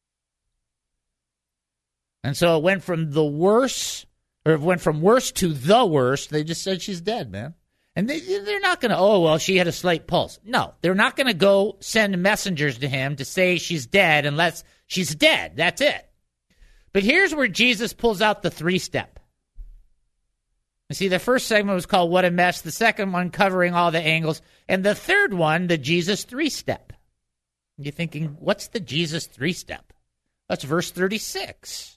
And so it went from the worst, or it went from worse to the worst. They just said she's dead, man. And they, they're not going to, oh, well, she had a slight pulse. No, they're not going to go send messengers to him to say she's dead unless she's dead. That's it. But here's where Jesus pulls out the three-step. You see, the first segment was called What a Mess. The second one covering all the angles. And the third one, the Jesus three-step. You're thinking, what's the Jesus three-step? That's verse thirty-six.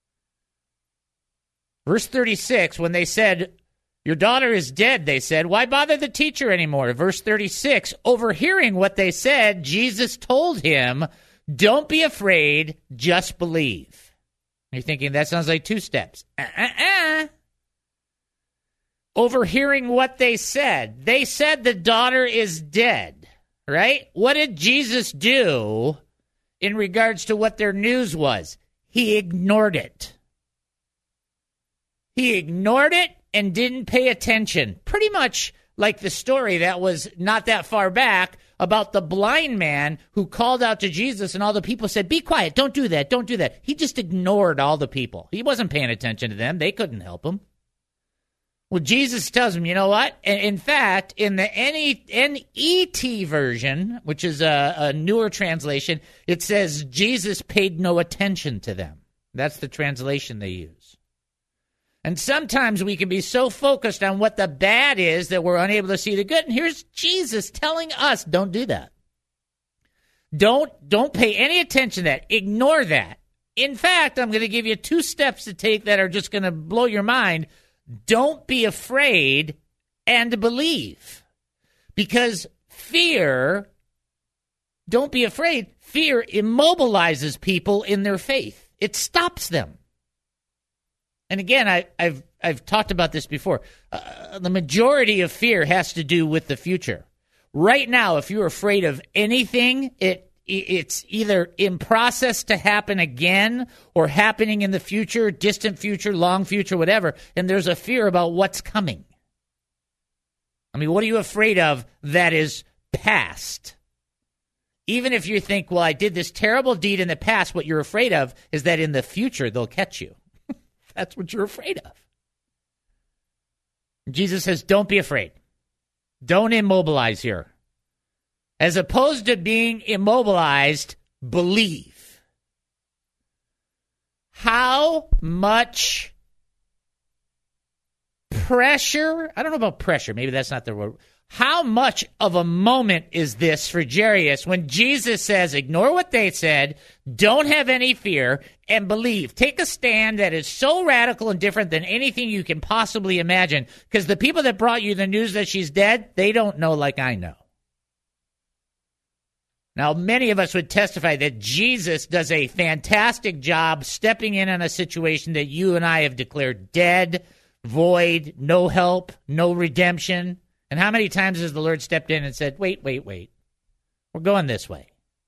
Verse thirty-six, when they said, your daughter is dead, they said, why bother the teacher anymore? Verse thirty-six, overhearing what they said, Jesus told him, don't be afraid, just believe. You're thinking, that sounds like two steps. Uh-uh-uh. overhearing what they said. They said the daughter is dead, right? What did Jesus do in regards to what their news was? He ignored it. He ignored it and didn't pay attention. Pretty much like the story that was not that far back about the blind man who called out to Jesus and all the people said, be quiet, don't do that, don't do that. He just ignored all the people. He wasn't paying attention to them. They couldn't help him. Well, Jesus tells him, you know what? In fact, in the N E T version, which is a, a newer translation, it says Jesus paid no attention to them. That's the translation they use. And sometimes we can be so focused on what the bad is that we're unable to see the good. And here's Jesus telling us, don't do that. Don't, don't pay any attention to that. Ignore that. In fact, I'm going to give you two steps to take that are just going to blow your mind. Don't be afraid and believe. Because fear, don't be afraid, fear immobilizes people in their faith. It stops them. And again, I, I've I've talked about this before. Uh, the majority of fear has to do with the future. Right now, if you're afraid of anything, it it's either in process to happen again or happening in the future, distant future, long future, whatever. And there's a fear about what's coming. I mean, what are you afraid of that is past? Even if you think, well, I did this terrible deed in the past, what you're afraid of is that in the future they'll catch you. That's what you're afraid of. Jesus says, don't be afraid. Don't immobilize here. As opposed to being immobilized, believe. How much pressure, I don't know about pressure, maybe that's not the word. How much of a moment is this for Jairus when Jesus says, ignore what they said, don't have any fear, and believe. Take a stand that is so radical and different than anything you can possibly imagine, because the people that brought you the news that she's dead, they don't know like I know. Now, many of us would testify that Jesus does a fantastic job stepping in on a situation that you and I have declared dead, void, no help, no redemption. And how many times has the Lord stepped in and said, wait, wait, wait, we're going this way.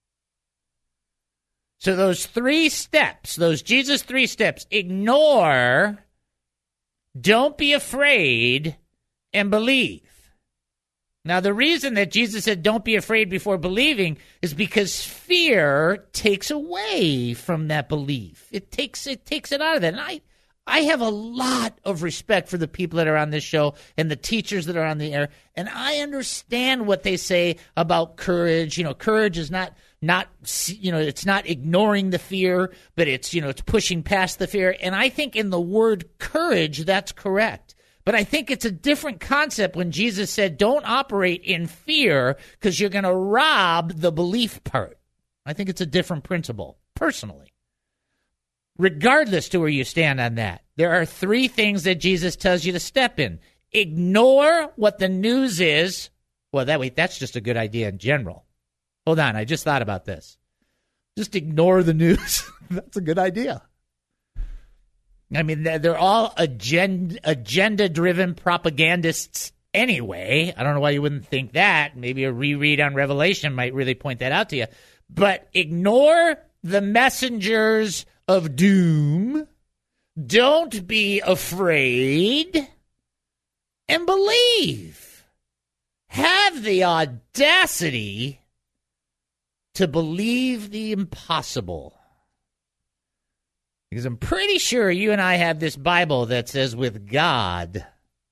So those three steps, those Jesus three steps, ignore, don't be afraid, and believe. Now, the reason that Jesus said don't be afraid before believing is because fear takes away from that belief. It takes it takes it out of that. And I, I have a lot of respect for the people that are on this show and the teachers that are on the air, and I understand what they say about courage. You know, courage is not not you know, it's not ignoring the fear, but it's, you know, it's pushing past the fear. And I think in the word courage, that's correct. But I think it's a different concept when Jesus said, don't operate in fear because you're going to rob the belief part. I think it's a different principle, personally. Regardless to where you stand on that, there are three things that Jesus tells you to step in. Ignore what the news is. Well, that wait, that's just a good idea in general. Hold on, I just thought about this. Just ignore the news. That's a good idea. I mean, they're all agenda, agenda-driven propagandists anyway. I don't know why you wouldn't think that. Maybe a reread on Revelation might really point that out to you. But ignore the messengers of doom. Don't be afraid. And believe. Have the audacity to believe the impossible. Because I'm pretty sure you and I have this Bible that says with God,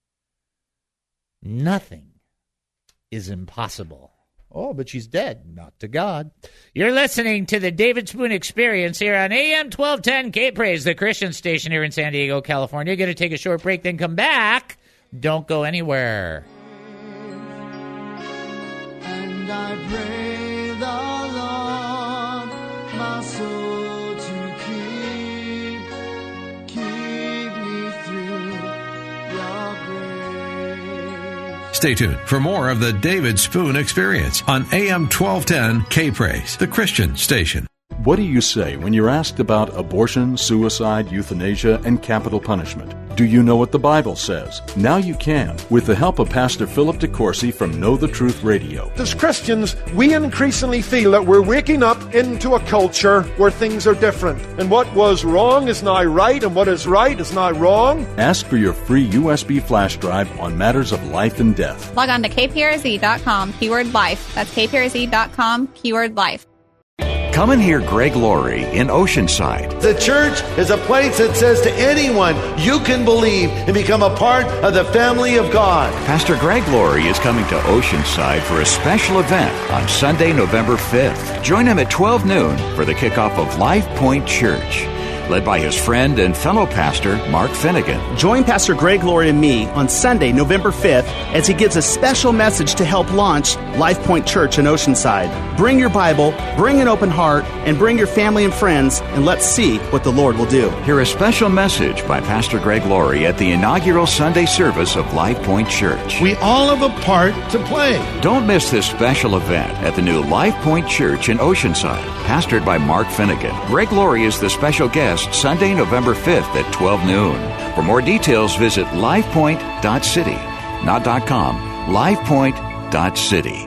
nothing is impossible. Oh, but she's dead. Not to God. You're listening to the David Spoon Experience here on A M twelve ten K-Praise, the Christian station here in San Diego, California. You're going to take a short break, then come back. Don't go anywhere. And I pray the Lord my soul to keep, keep me through your grace. Stay tuned for more of the David Spoon Experience on A M twelve ten K-Praise, the Christian station. What do you say when you're asked about abortion, suicide, euthanasia, and capital punishment? Do you know what the Bible says? Now you can, with the help of Pastor Philip DeCourcy from Know the Truth Radio. As Christians, we increasingly feel that we're waking up into a culture where things are different. And what was wrong is now right, and what is right is now wrong. Ask for your free U S B flash drive on matters of life and death. Log on to K P R Z dot com, keyword life. That's K P R Z dot com, keyword life. Come and hear Greg Laurie in Oceanside. The church is a place that says to anyone, you can believe and become a part of the family of God. Pastor Greg Laurie is coming to Oceanside for a special event on Sunday, November fifth. Join him at twelve noon for the kickoff of Life Point Church, led by his friend and fellow pastor, Mark Finnegan. Join Pastor Greg Laurie and me on Sunday, November fifth, as he gives a special message to help launch Life Point Church in Oceanside. Bring your Bible, bring an open heart, and bring your family and friends, and let's see what the Lord will do. Hear a special message by Pastor Greg Laurie at the inaugural Sunday service of Life Point Church. We all have a part to play. Don't miss this special event at the new Life Point Church in Oceanside, pastored by Mark Finnegan. Greg Laurie is the special guest Sunday, November fifth at twelve noon. For more details, visit lifepoint dot city, not .com, lifepoint dot city.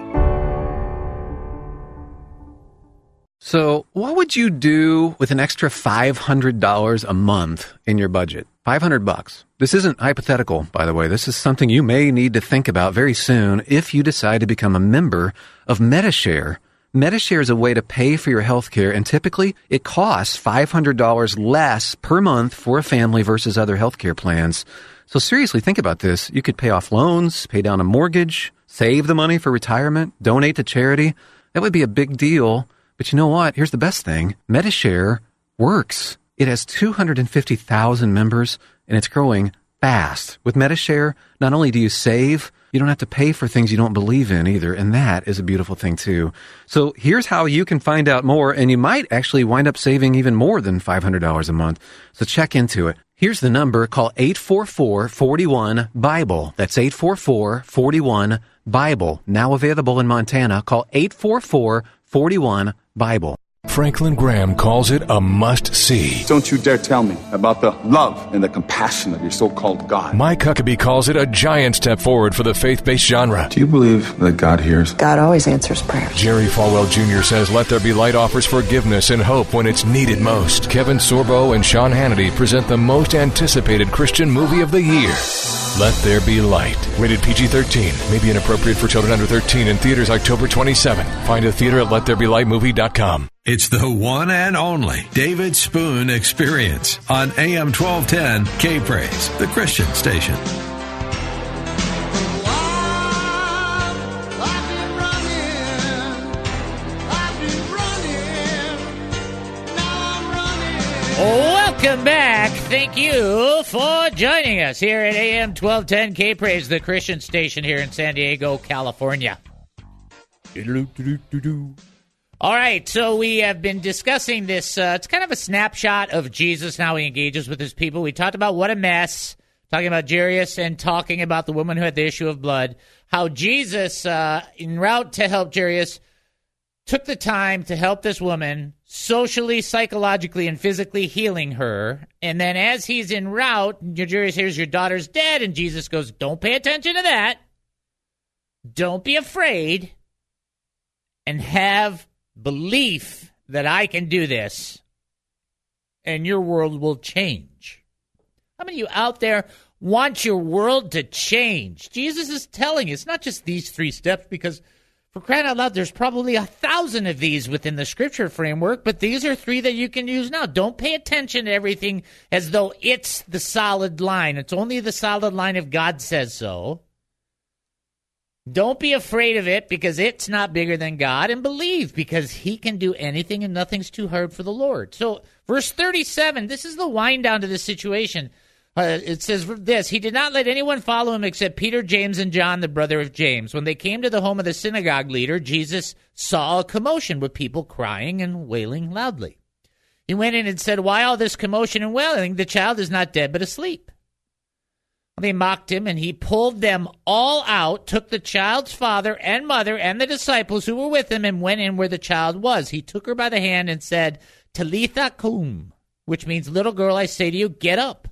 So what would you do with an extra five hundred dollars a month in your budget? five hundred bucks. This isn't hypothetical, by the way. This is something you may need to think about very soon if you decide to become a member of Medi-Share. Medi-Share is a way to pay for your health care, and typically it costs five hundred dollars less per month for a family versus other health care plans. So seriously, think about this. You could pay off loans, pay down a mortgage, save the money for retirement, donate to charity. That would be a big deal. But you know what? Here's the best thing. Medi-Share works. It has two hundred fifty thousand members, and it's growing fast. With Medi-Share, not only do you save, you don't have to pay for things you don't believe in either, and that is a beautiful thing too. So here's how you can find out more, and you might actually wind up saving even more than five hundred dollars a month. So check into it. Here's the number. Call eight four four, four one, BIBLE. That's eight four four, four one, BIBLE. Now available in Montana. Call eight four four, four one, BIBLE. Franklin Graham calls it a must-see. Don't you dare tell me about the love and the compassion of your so-called God. Mike Huckabee calls it a giant step forward for the faith-based genre. Do you believe that God hears? God always answers prayers. Jerry Falwell Junior says Let There Be Light offers forgiveness and hope when it's needed most. Kevin Sorbo and Sean Hannity present the most anticipated Christian movie of the year, Let There Be Light. Rated P G thirteen. May be inappropriate for children under thirteen. In theaters October twenty-seventh. Find a theater at let there be light movie dot com. It's the one and only David Spoon Experience on A M twelve ten K-Praise, the Christian station. Welcome back. Thank you for joining us here at A M twelve ten K-Praise, the Christian station here in San Diego, California. All right, so we have been discussing this. Uh, it's kind of a snapshot of Jesus and how he engages with his people. We talked about what a mess, talking about Jairus and talking about the woman who had the issue of blood, how Jesus, uh, en route to help Jairus, took the time to help this woman socially, psychologically, and physically healing her. And then as he's en route, Jairus hears your daughter's dead, and Jesus goes, don't pay attention to that. Don't be afraid, and have belief that I can do this, and your world will change. How many of you out there want your world to change? Jesus is telling you, it's not just these three steps, because for crying out loud, there's probably a thousand of these within the scripture framework, but these are three that you can use now. Don't pay attention to everything as though it's the solid line. It's only the solid line if God says so. Don't be afraid of it because it's not bigger than God, and believe because he can do anything and nothing's too hard for the Lord. So verse thirty-seven, this is the wind down to this situation. Uh, it says this, he did not let anyone follow him except Peter, James, and John, the brother of James. When they came to the home of the synagogue leader, Jesus saw a commotion with people crying and wailing loudly. He went in and said, why all this commotion and wailing? The child is not dead but asleep. They mocked him, and he pulled them all out, took the child's father and mother and the disciples who were with him, and went in where the child was. He took her by the hand and said, Talitha cum, which means, little girl, I say to you, get up.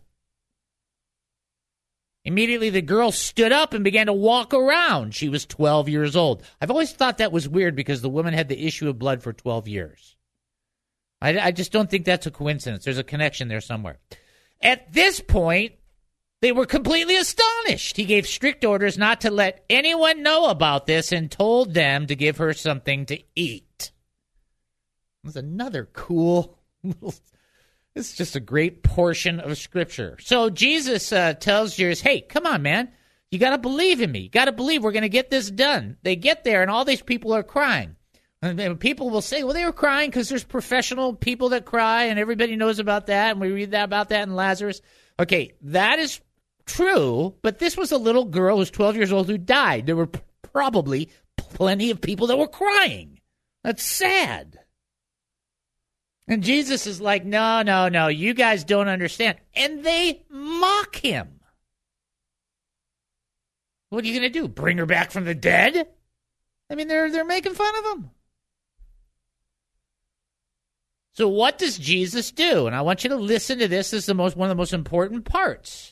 Immediately the girl stood up and began to walk around. She was twelve years old. I've always thought that was weird because the woman had the issue of blood for twelve years. I, I just don't think that's a coincidence. There's a connection there somewhere. At this point, they were completely astonished. He gave strict orders not to let anyone know about this and told them to give her something to eat. It was another cool little... This is just a great portion of Scripture. So Jesus uh, tells Jairus, hey, come on, man. You got to believe in me. You got to believe we're going to get this done. They get there, and all these people are crying. And people will say, well, they were crying because there's professional people that cry, and everybody knows about that, and we read that about that in Lazarus. Okay, that is true, but this was a little girl who's twelve years old who died. There were p- probably plenty of people that were crying. That's sad. And Jesus is like, no, no, no, you guys don't understand. And they mock him. What are you going to do? Bring her back from the dead? I mean, they're they're making fun of him. So what does Jesus do? And I want you to listen to this. This is the most one of the most important parts.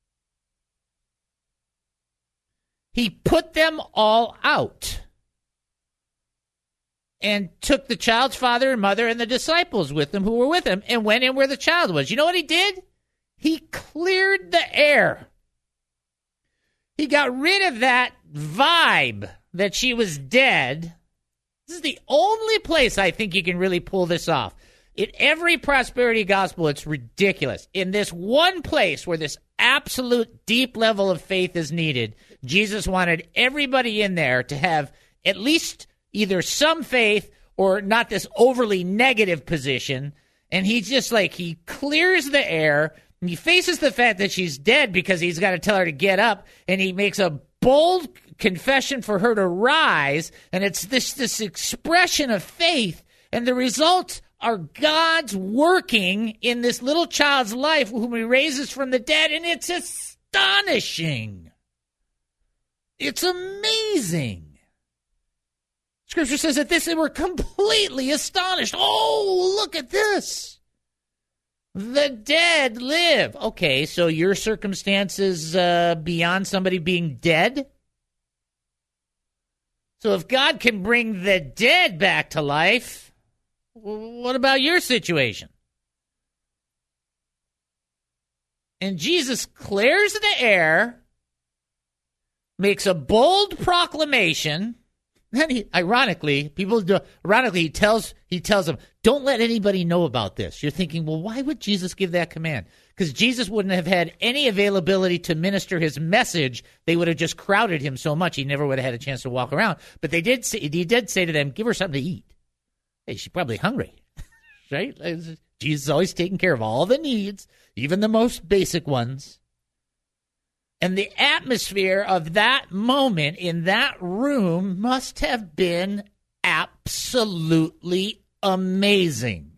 He put them all out and took the child's father and mother and the disciples with him who were with him and went in where the child was. You know what he did? He cleared the air. He got rid of that vibe that she was dead. This is the only place I think you can really pull this off. In every prosperity gospel, it's ridiculous. In this one place where this absolute deep level of faith is needed, Jesus wanted everybody in there to have at least either some faith or not this overly negative position. And he's just like, he clears the air, and he faces the fact that she's dead because he's got to tell her to get up, and he makes a bold confession for her to rise, and it's this this expression of faith, and the results are God's working in this little child's life whom he raises from the dead, and it's astonishing. It's amazing. Scripture says that this, they were completely astonished. Oh, look at this. The dead live. Okay, so your circumstance is uh, beyond somebody being dead? So if God can bring the dead back to life, what about your situation? And Jesus clears the air, makes a bold proclamation. Then he, ironically, people do, ironically, he tells he tells them, don't let anybody know about this. You're thinking, well, why would Jesus give that command? Because Jesus wouldn't have had any availability to minister his message. They would have just crowded him so much he never would have had a chance to walk around. But they did say, he did say to them, give her something to eat. Hey, she's probably hungry, right? Jesus is always taking care of all the needs, even the most basic ones. And the atmosphere of that moment in that room must have been absolutely amazing.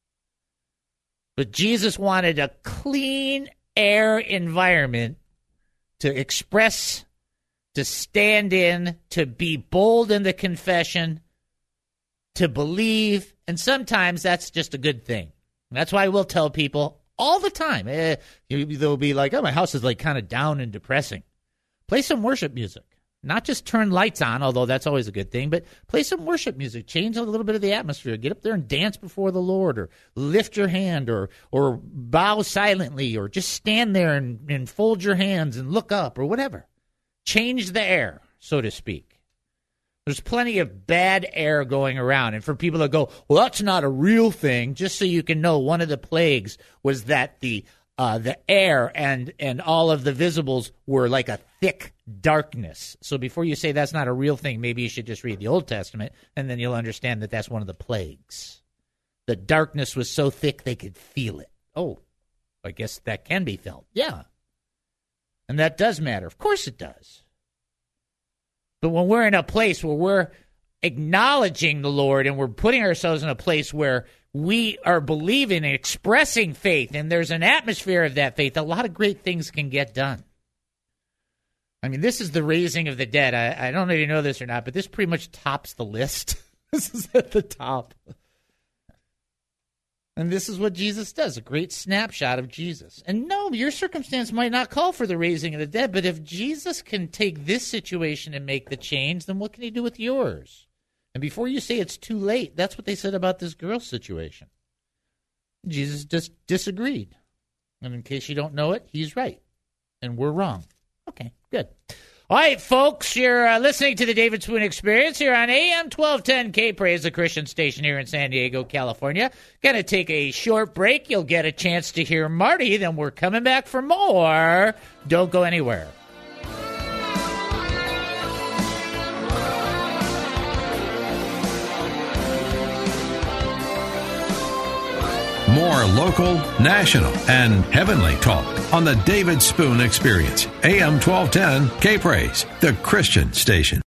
But Jesus wanted a clean air environment to express, to stand in, to be bold in the confession, to believe, and sometimes that's just a good thing. And that's why we'll tell people all the time. Eh, they'll be like, oh, my house is like kind of down and depressing. Play some worship music. Not just turn lights on, although that's always a good thing, but play some worship music. Change a little bit of the atmosphere. Get up there and dance before the Lord, or lift your hand, or or bow silently, or just stand there and, and fold your hands and look up, or whatever. Change the air, so to speak. There's plenty of bad air going around. And for people that go, well, that's not a real thing, just so you can know, one of the plagues was that the uh, the air and, and all of the visibles were like a thick darkness. So before you say that's not a real thing, maybe you should just read the Old Testament, and then you'll understand that that's one of the plagues. The darkness was so thick they could feel it. Oh, I guess that can be felt. Yeah. And that does matter. Of course it does. But when we're in a place where we're acknowledging the Lord and we're putting ourselves in a place where we are believing and expressing faith, and there's an atmosphere of that faith, a lot of great things can get done. I mean, this is the raising of the dead. I, I don't know if you know this or not, but this pretty much tops the list. This is at the top. And this is what Jesus does, a great snapshot of Jesus. And no, your circumstance might not call for the raising of the dead, but if Jesus can take this situation and make the change, then what can he do with yours? And before you say it's too late, that's what they said about this girl's situation. Jesus just disagreed. And in case you don't know it, he's right. And we're wrong. Okay, good. All right, folks, you're uh, listening to the David Spoon Experience here on A M twelve ten K-Praise, the Christian station here in San Diego, California. Going to take a short break. You'll get a chance to hear Marty. Then we're coming back for more. Don't go anywhere. More local, national, and heavenly talk on the David Spoon Experience. A M twelve ten K-Praise, the Christian station.